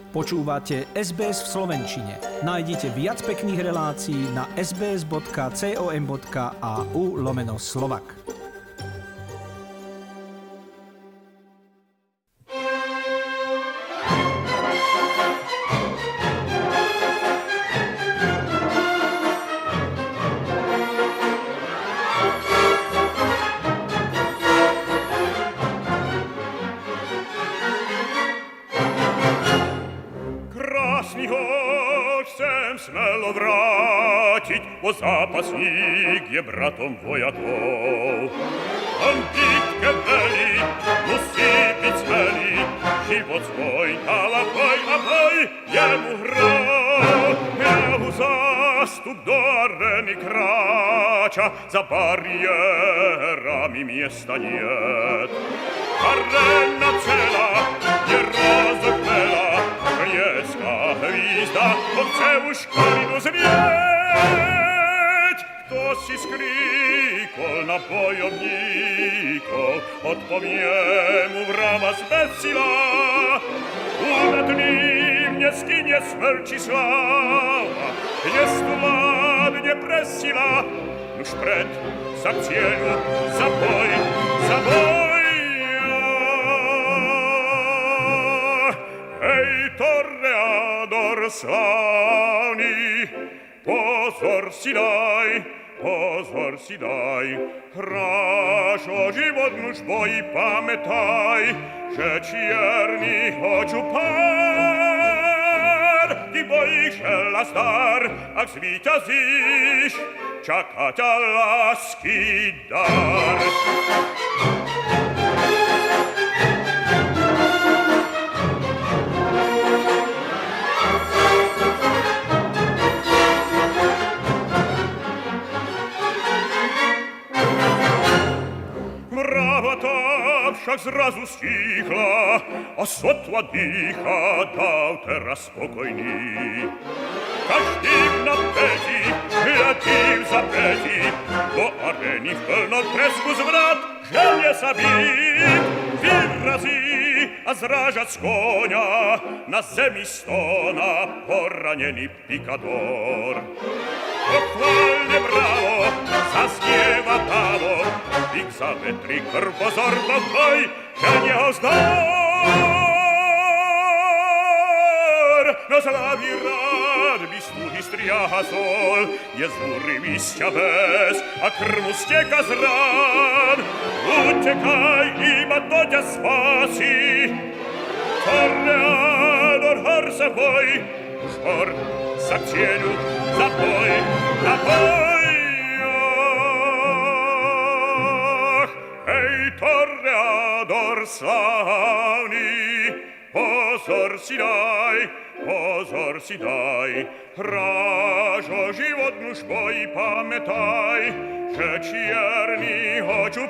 Počúvate SBS v slovenčine. Nájdite viac pekných relácií na sbs.com.au/Slovak. Смело вратить, бо запасник є братом вояков. Он битке вели, мусить бить смели, живот свой талакой, а бой ему град. Ему заступ до арени крача, за барьерами места нет. Арена цела, не разогнала, Грецка гвізда, овце у шкаліну зветь. Хтось із криков на бойовников отпов'єму врама збесіла. Над ним не скине смерчі слава, не стуладне пресіла. Ну ж пред за цілю, за бой, за бой. Ей, Тореадор славний, позор сідай, Хорошо животну ж бой пам'ятай, že čierny oču pár, ty bojíš lastar, ak zvíťazíš, čaká ťa lásky dar. Však zrazu stíchla a sotva dýcha, dal teraz spokojný. Každým na päti, hľadím za päti, do arény v plnom tresku zvrat, želje sa byť, vyrazí a zrážať z koňa, na zemi stona poranený pikador. Pochválne bravo, zaznieva távo, pik za vetri, krvozor, boj, že neho zdar. No slaví rád, by sluhy striaha sol, je z múry výsťa bez a krmu steka z rán. Utekaj, iba to ťa spási, Toreador, hor sa boj, už hor za cieľu, za boj, za boj. Hej, Toreador slávny, pozor si daj, hráš o životnú šboj, pamätaj, že čierny oču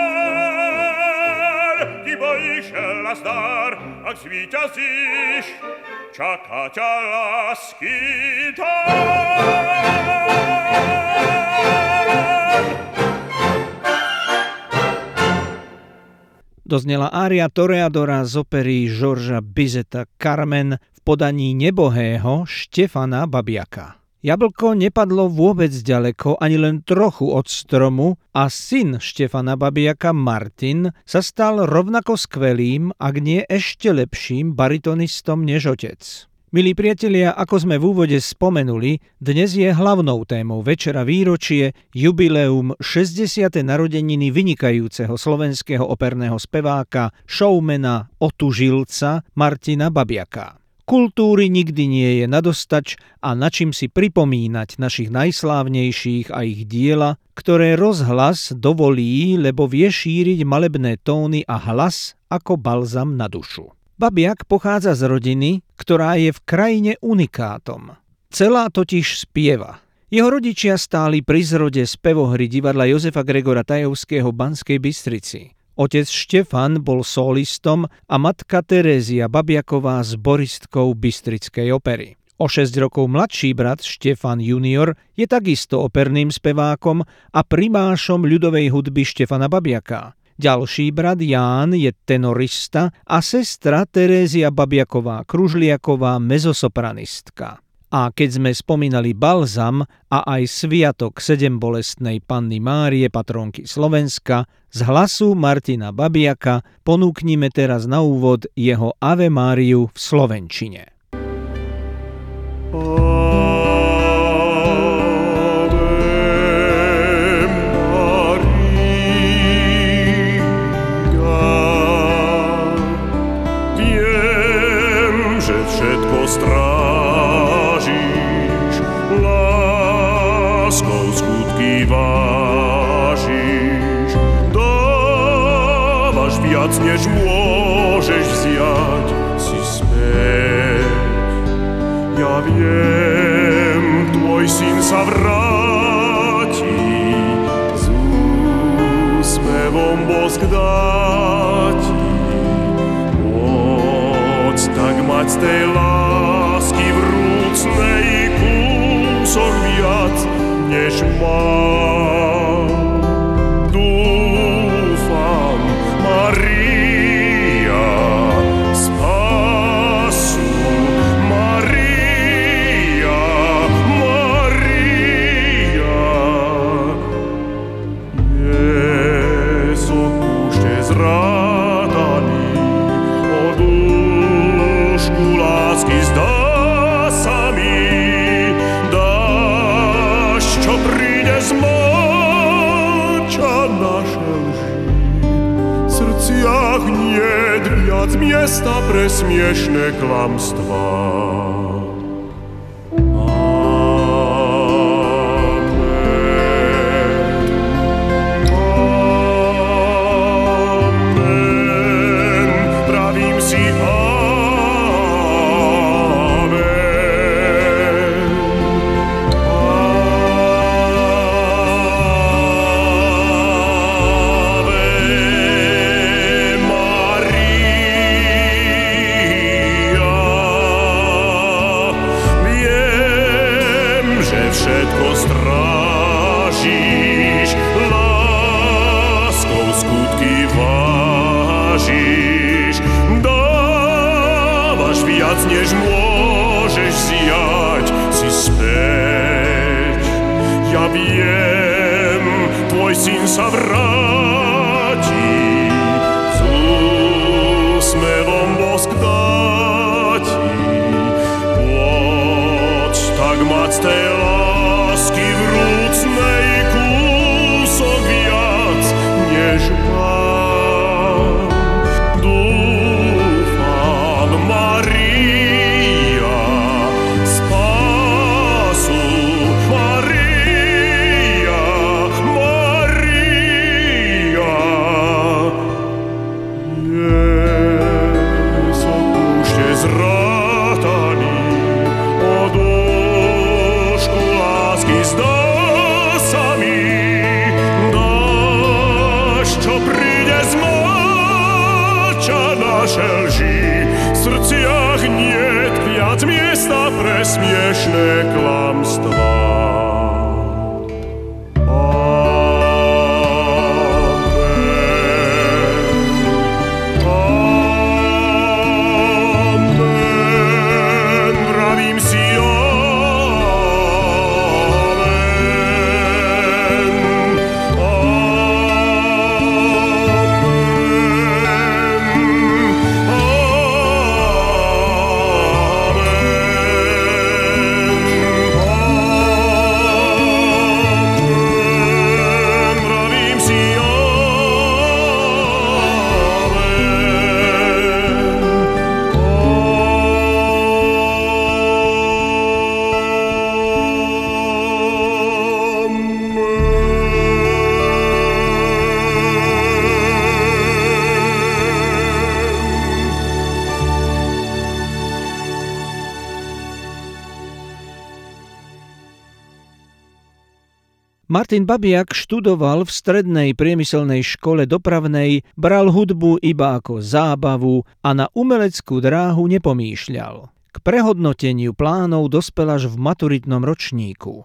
pár, ty bojíš lazdar, ak zvíťazíš, čaká ťa lásky dar. Doznela ária Toreadora z opery Georgesa Bizeta Carmen v podaní nebohého Štefana Babiaka. Jablko nepadlo vôbec ďaleko, ani len trochu od stromu a syn Štefana Babiaka Martin sa stal rovnako skvelým, ak nie ešte lepším baritonistom než otec. Milí priatelia, ako sme v úvode spomenuli, dnes je hlavnou témou večera výročie jubileum 60. narodeniny vynikajúceho slovenského operného speváka, showmana, otužilca Martina Babiaka. Kultúry nikdy nie je nadostač a na čím si pripomínať našich najslávnejších a ich diela, ktoré rozhlas dovolí, lebo vie šíriť malebné tóny a hlas ako balzam na dušu. Babiak pochádza z rodiny, ktorá je v krajine unikátom. Celá totiž spieva. Jeho rodičia stáli pri zrode spevohry divadla Jozefa Gregora Tajovského v Banskej Bystrici. Otec Štefan bol solistom a matka Terézia Babiaková zboristkou Bystrickej opery. O 6 rokov mladší brat Štefan junior je takisto operným spevákom a primášom ľudovej hudby Štefana Babiaka. Ďalší brat Ján je tenorista a sestra Terézia Babiaková-Kružliaková mezosopranistka. A keď sme spomínali balzam a aj sviatok sedembolestnej Panny Márie, patrónky Slovenska, z hlasu Martina Babiaka ponúknime teraz na úvod jeho Ave Máriu v slovenčine. Strážiš, láskou skutky vážiš, dávaš viac, než môžeš vziať si späť. Ja viem, tvoj syn sa vráti, s úsmevom bosk dá ti, moc tak mať z tej lásky vrúcnej kúsok viac, než mám. Dúfam, Maria, spásu, Maria, Maria. Jezu, púšte zrádaný, od úšku lásky zdá sa mi, dáš, čo príde zmlča naše lži. V srdciach niet viac miesta pre smiešné klamstvá. Všetko strážiš, láskou skutky vážiš, dávaš viac, než môžeš vziať si späť. Ja viem, tvoj syn sa vráti, s úsmevom bosk dá ti, poď tak mať z tej lásky vrúcnej kúsok viac, než mám. Dúfam, Maria, spásu, Maria, Maria. Jezu, púšte zrátaný, od úšku lásky zdá sa mi, dáš, čo príde zmlča naše lži. V srdciach niet viac miesta pre smiešné klamstvá. Martin Babiak študoval v strednej priemyselnej škole dopravnej, bral hudbu iba ako zábavu a na umeleckú dráhu nepomýšľal. K prehodnoteniu plánov dospel až v maturitnom ročníku.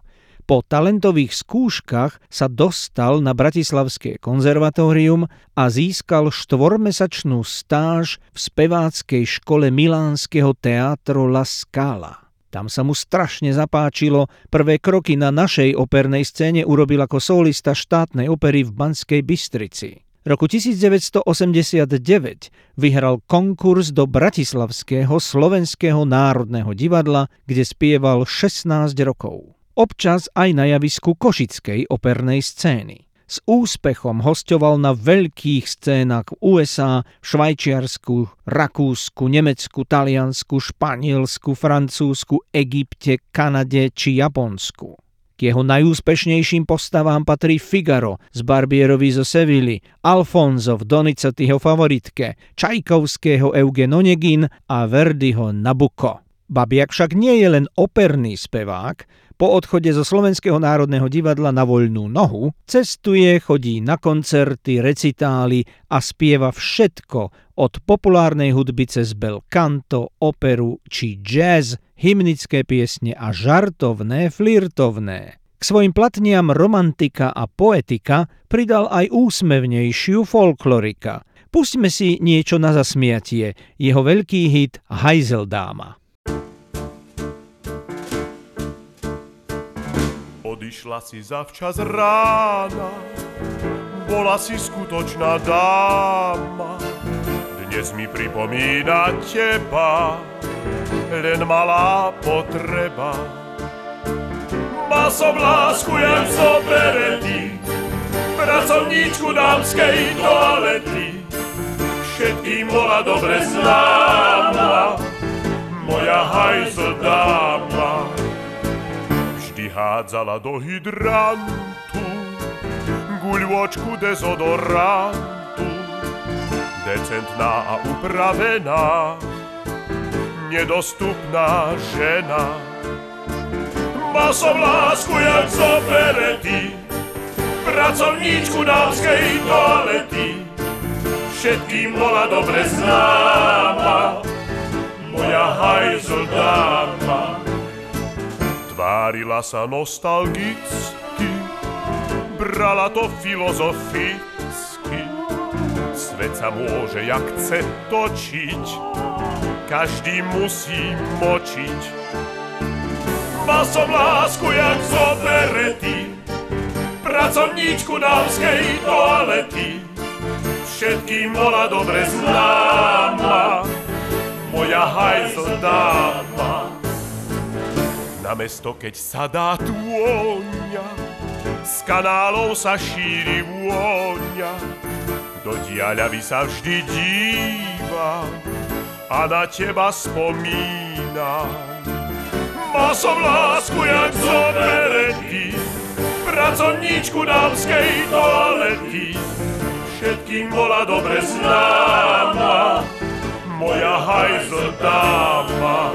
Po talentových skúškach sa dostal na Bratislavské konzervatórium a získal 4-mesačnú stáž v speváckej škole milánskeho Teatro La Scala. Tam sa mu strašne zapáčilo, prvé kroky na našej opernej scéne urobil ako solista štátnej opery v Banskej Bystrici. Roku 1989 vyhral konkurs do Bratislavského Slovenského národného divadla, kde spieval 16 rokov. Občas aj na javisku košickej opernej scény. S úspechom hosťoval na veľkých scénach v USA, Švajčiarsku, Rakúsku, Nemecku, Taliansku, Španielsku, Francúzsku, Egypte, Kanade či Japonsku. K jeho najúspešnejším postavám patrí Figaro z Barbierovi zo Sevilly, Alfonso v Donizettiho Favoritke, Čajkovského Eugen Onegin a Verdiho Nabucco. Babiak však nie je len operný spevák. Po odchode zo Slovenského národného divadla na voľnú nohu cestuje, chodí na koncerty, recitály a spieva všetko od populárnej hudby cez bel canto, operu či jazz, hymnické piesne a žartovné, flirtovné. K svojim platniam romantika a poetika pridal aj úsmevnejšiu folklorika. Pustíme si niečo na zasmiatie, jeho veľký hit Hajzeldáma. Odišla si zavčas rána, bola si skutočná dáma. Dnes mi pripomína teba, len malá potreba. Mal som lásku jak z operety, pracovníčku dámskej toalety. Všetkým bola dobre známa, moja hajzeldáma. Hádzala do hydrantu guľôčku dezodorantu, decentná a upravená, nedostupná žena. Mal som lásku jak z operety, pracovníčku dámskej toalety. Všetkým bola dobre známa, moja hajzeldáma. Tvárila sa nostalgicky, brala to filozoficky. Svet sa môže jak chce točiť, každý musí močiť. Mal som lásku jak z operety, pracovníčku dámskej toalety. Všetkým bola dobre známa, moja hajzeldáma. Na mesto, keď sa dá tôňa, z kanálov sa šíri vôňa. Do diaľavy sa vždy díva a na teba spomína. Mal som lásku jak z operety, pracovníčku dámskej toalety. Všetkým bola dobre známa, moja hajzeldáma.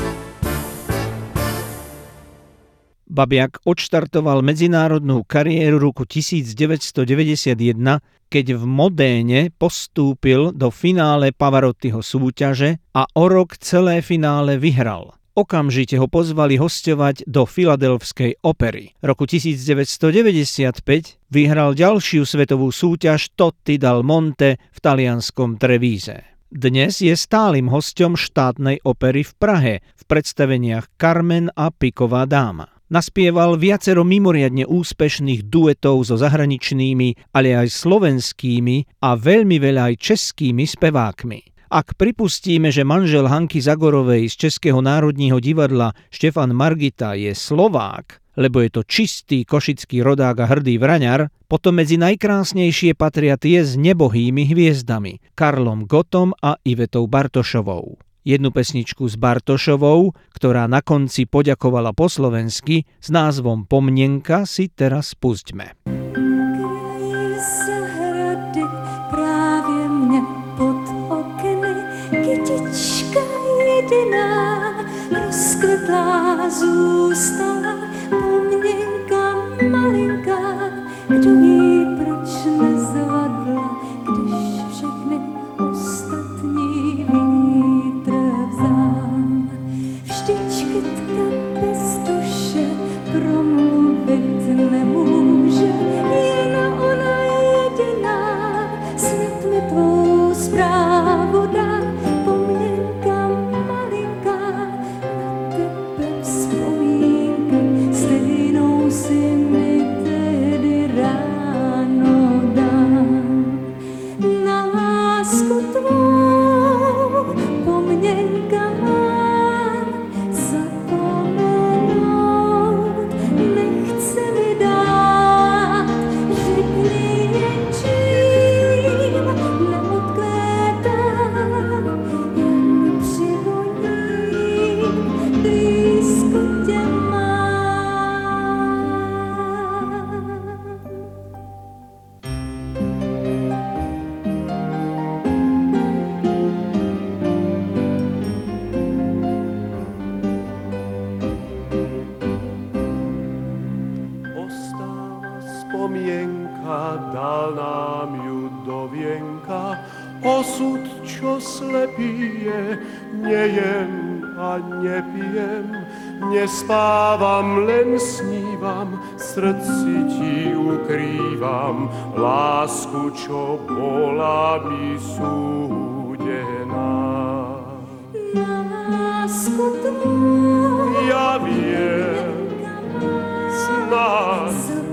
Babiak odštartoval medzinárodnú kariéru roku 1991, keď v Modéne postúpil do finále Pavarottiho súťaže a o rok celé finále vyhral. Okamžite ho pozvali hosťovať do Filadelfskej opery. Roku 1995 vyhral ďalšiu svetovú súťaž Totti dal Monte v talianskom Trevíze. Dnes je stálym hosťom štátnej opery v Prahe v predstaveniach Carmen a Piková dáma. Naspieval viacero mimoriadne úspešných duetov so zahraničnými, ale aj slovenskými a veľmi veľa aj českými spevákmi. Ak pripustíme, že manžel Hanky Zagorovej z Českého národního divadla Štefan Margita je Slovák, lebo je to čistý košický rodák a hrdý vraňar, potom medzi najkrásnejšie patria tie s nebohými hviezdami Karlom Gottom a Ivetou Bartošovou. Jednu pesničku s Bartošovou, ktorá na konci poďakovala po slovensky s názvom Pomněnka, si teraz pustíme. Kryjí se hrady právě mě pod okny, kytička jediná rozkvetlá zůstala. Pomněnka malinká, kdo ví, proč nezvadla, když všechny ostatní vítr vzal. Vždyť kytka bez duše promluví. nemůže, jen ona jediná, snad mi tvou zprávu dá, pomněnka malinká, na tebe vzpomínky, stejnou si mi tedy ráno dám. Na lásku tvou pomněnka má, zapomenout nechce mi dát, řekni jen čím neodkvétám, jen přivoním, blízko tě mám. Ostáva spomienka, dal nám ju do vienka. Osud, čo slepý je, nejem a nepijem, nespávam, len snívam, v srdci ti ukrývam lásku, čo bola mi súdená. Na lásku tvou Ja viem, snáď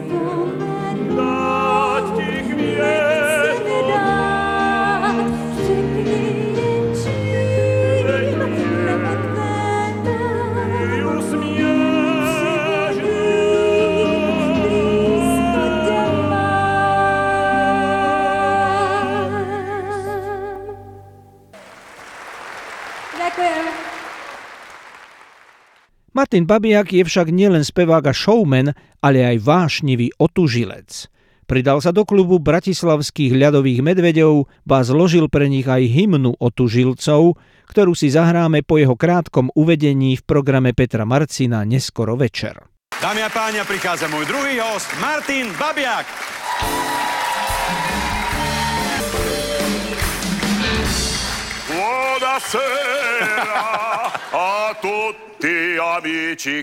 dať ti kviet mi dát, řekni jen čím neodkvétám, ju smieš. blízko tě mám. Ďakujem. Martin Babiak je však nielen spevák a showman, ale aj vášnivý otužilec. Pridal sa do klubu bratislavských ľadových medveďov, ba zložil pre nich aj hymnu otužilcov, ktorú si zahráme po jeho krátkom uvedení v programe Petra Marcina neskoro večer. Dámy a páni, prichádza môj druhý host, Martin Babiak. Buonasera a tutti amici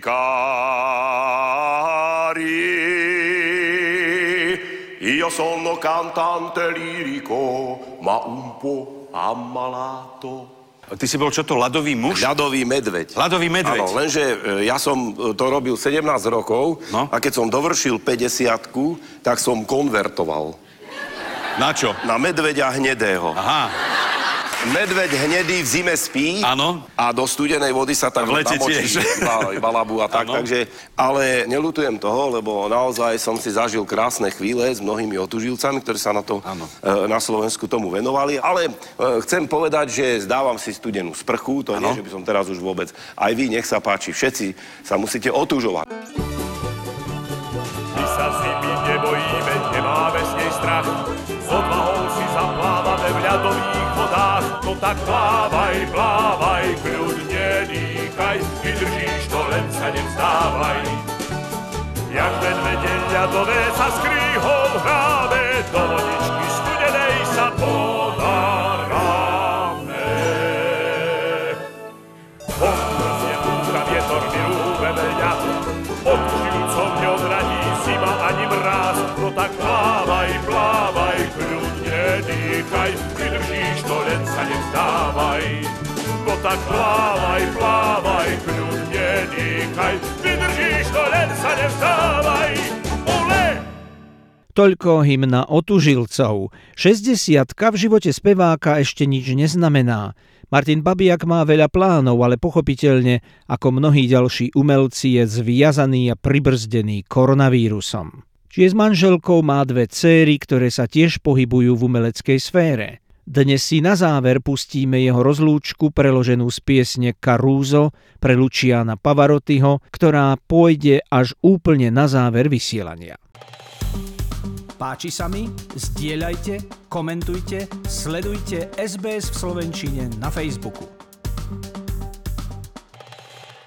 cari. Io sono cantante lirico, ma un po' ammalato. Ty si bol čo to, ľadový muž? Ľadový medveď. Ľadový medveď. Áno, lenže ja som to robil 17 rokov No. a keď som dovršil 50-ku, tak som konvertoval Na čo? na medveďa hnedého. Aha, Medveď hnedý v zime spí áno. a do studenej vody sa tam V lete namočí tiež. balabu a tak, Áno. takže, ale neľutujem toho, lebo naozaj som si zažil krásne chvíle s mnohými otužilcami, ktorí sa na to Áno. na Slovensku tomu venovali, ale chcem povedať, že zdávam si studenú sprchu, to nie, že by som teraz už vôbec, aj vy, nech sa páči, všetci sa musíte otužovať. My sa zimy nebojíme, nemáme s nej strach. S odvahou si zaplávame v ľadových vodách. No tak plávaj, plávaj, kľudne dýchaj. Vydržíš to, len sa nevzdávaj. Jak medvede ľadové sa s kríhou hráme, do vodičky studenej sa ponáráme. Pomrzne útra, vietor mi rúbe veľa, otužilcom neodradí zima ani mráz. No tak plávaj, plávaj, kľudne dýchaj, vydržíš to, len sa nevzdávaj. No tak plávaj, plávaj, kľudne dýchaj, vydržíš to, len sa nevzdávaj. Ole! Toľko hymna otužilcov. 60-ka v živote speváka ešte nič neznamená. Martin Babiak má veľa plánov, ale pochopiteľne, ako mnohí ďalší umelci, je zviazaný a pribrzdený koronavírusom. Či je s manželkou, má 2 dcéry, ktoré sa tiež pohybujú v umeleckej sfére. Dnes si na záver pustíme jeho rozlúčku preloženú z piesne Caruso pre Luciana Pavarottiho, ktorá pôjde až úplne na záver vysielania. Páči sa mi? Zdieľajte, komentujte, sledujte SBS v slovenčine na Facebooku.